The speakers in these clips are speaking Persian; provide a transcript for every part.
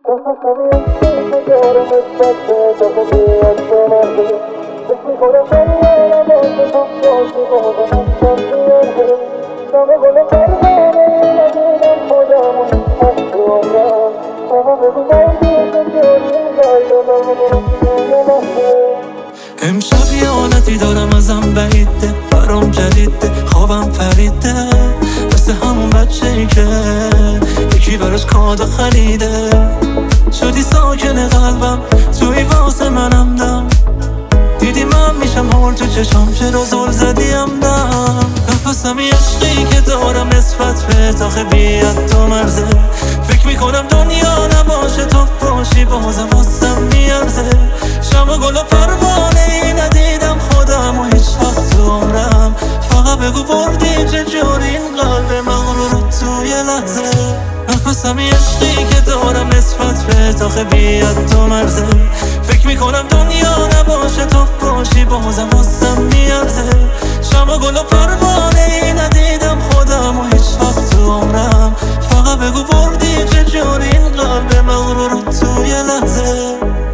امشب یه حالتی دارم ازم بعیده، برام جدیده، خوابم پریده، مثل همون بچه‌ای که یکی براش کادو خریده. شدی ساکن قلبم، توی واسه منم دم، دیدی من میشم هول تو چشام، چرا زل زدیم دم. نفسم عشقی که دارم نسبت به آخه بیاد تو مرزه. فکر میکنم دنیا نباشه تو باشی بازم واسم میارزه. شم و گل و پروانه ای ندیدم خودم و هیچ وقت تو عمرم. فقط بگو بردی چجوری این قلب مغرور توی لحظه. نفسم عشقی که دارم نسبت به آخه بیاد تو مرزه. فکر میکنم دنیا نباشه تو باشی بازم واسم میارزه. شم و گل و پروانه ای ندیدم خودم و هیچ وقت تو عمرم. فقط بگو بردی چجوری این قلب مغرور توی لحظه.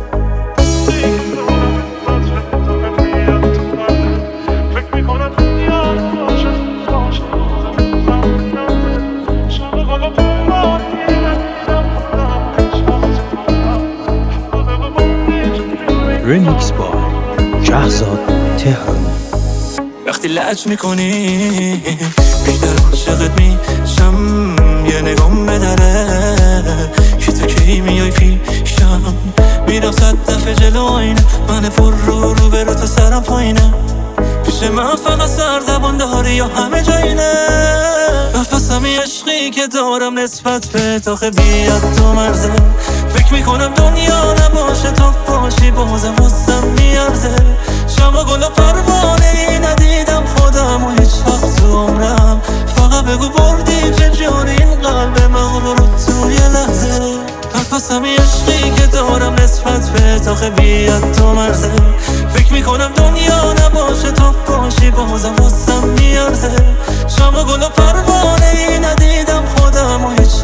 ریمیکس با شهزاد تهرانی. وقتی لج میکنی بیشتر عاشقت میشم. یه نگام بدره که تو کی میای پیشم. میرم 100 دفعه جلو آینه، من پر رو برو تو سرم پایینه. پیش من فقط سر زبان داری یا همه جایینه. نفسم عشقی که دارم نسبت به آخه بیاد تو مرزه. فکر میکنم دنیا نباشه تو باشی بازم واسم میارزه. شم و گل و پروانه ای ندیدم خودم و هیچ وقت تو عمرم. فقط بگو بردی چجوری این قلب مغرور توی لحظه. نفسم عشقی که دارم نسبت به آخه بیاد تو مرزه. فکر میکنم دنیا نباشه تو باشی بازم واسم میارزه. شم و گل و پروانه ای ندیدم خودم و هیچ